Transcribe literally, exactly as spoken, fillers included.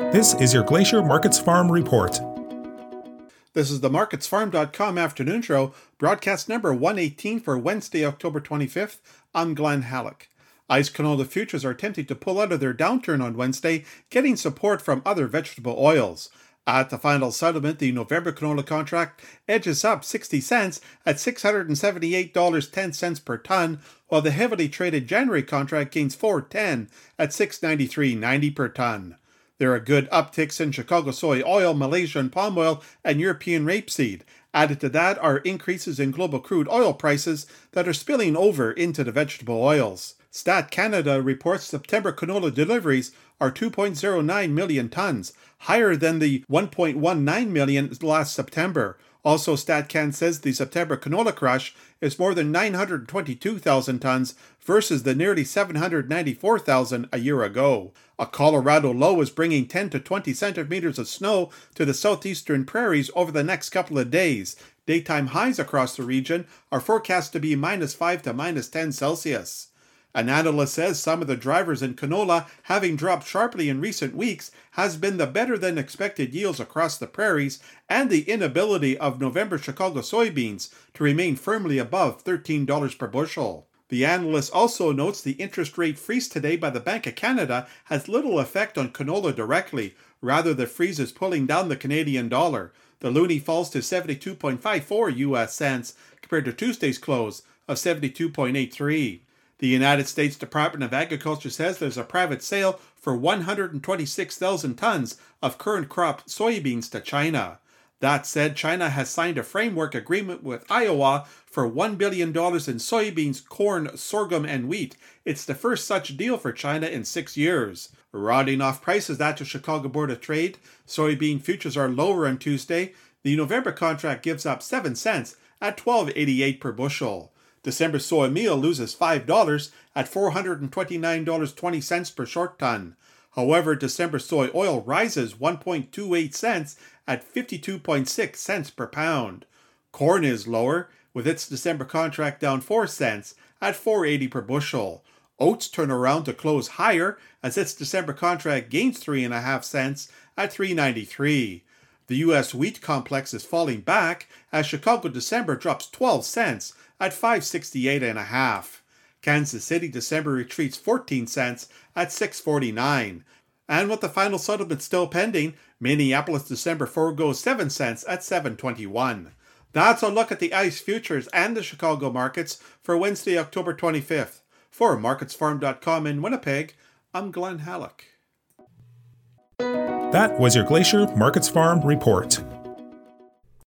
This is your Glacier Markets Farm Report. This is the markets farm dot com afternoon show, broadcast number one eighteen for Wednesday, October twenty-fifth. I'm Glenn Halleck. ICE canola futures are attempting to pull out of their downturn on Wednesday, getting support from other vegetable oils. At the final settlement, the November canola contract edges up sixty cents at six hundred seventy-eight dollars and ten cents per ton, while the heavily traded January contract gains four dollars and ten cents at six hundred ninety-three dollars and ninety cents per ton. There are good upticks in Chicago soy oil, Malaysian palm oil, and European rapeseed. Added to that are increases in global crude oil prices that are spilling over into the vegetable oils. Stat Canada reports September canola deliveries are two point zero nine million tons, higher than the one point one nine million last September. Also, StatCan says the September canola crush is more than nine hundred twenty-two thousand tons versus the nearly seven hundred ninety-four thousand a year ago. A Colorado low is bringing ten to twenty centimeters of snow to the southeastern prairies over the next couple of days. Daytime highs across the region are forecast to be minus five to minus ten Celsius. An analyst says some of the drivers in canola, having dropped sharply in recent weeks, has been the better-than-expected yields across the prairies and the inability of November Chicago soybeans to remain firmly above thirteen dollars per bushel. The analyst also notes the interest rate freeze today by the Bank of Canada has little effect on canola directly. Rather, the freeze is pulling down the Canadian dollar. The loonie falls to seventy-two point five four U S cents compared to Tuesday's close of seventy-two point eight three. The United States Department of Agriculture says there's a private sale for one hundred twenty-six thousand tons of current crop soybeans to China. That said, China has signed a framework agreement with Iowa for one billion dollars in soybeans, corn, sorghum, and wheat. It's the first such deal for China in six years. Rounding off prices at the Chicago Board of Trade, soybean futures are lower on Tuesday. The November contract gives up seven cents at twelve eighty-eight per bushel. December soy meal loses five dollars at four hundred twenty-nine dollars and twenty cents per short ton. However, December soy oil rises one point two eight cents at fifty-two point six cents per pound. Corn is lower, with its December contract down four cents at four eighty per bushel. Oats turn around to close higher as its December contract gains three point five cents at three ninety-three. The U S wheat complex is falling back as Chicago December drops twelve cents at five sixty-eight and a half. Kansas City December retreats fourteen cents at six forty-nine. And with the final settlement still pending, Minneapolis December foregoes seven cents at seven twenty-one. That's a look at the ICE futures and the Chicago markets for Wednesday, October twenty-fifth. For markets farm dot com in Winnipeg, I'm Glenn Halleck. That was your Glacier Markets Farm Report.